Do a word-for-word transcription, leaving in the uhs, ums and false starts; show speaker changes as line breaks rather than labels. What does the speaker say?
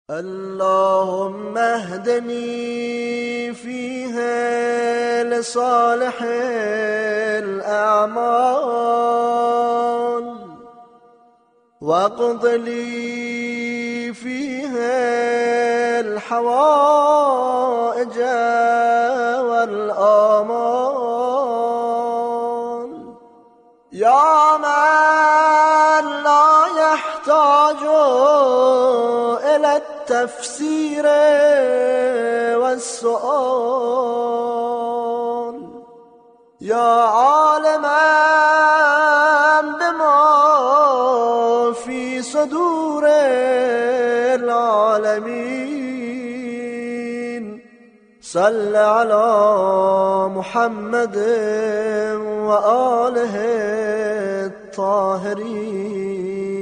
اللهم اهدني فيها لصالح الأعمال واقض لي فيها الحوائج والآمال يا من لا يحتاج إلى التفسير والسؤال يا عالما بما في صدور العالمين صل على محمد وآله الطاهرين.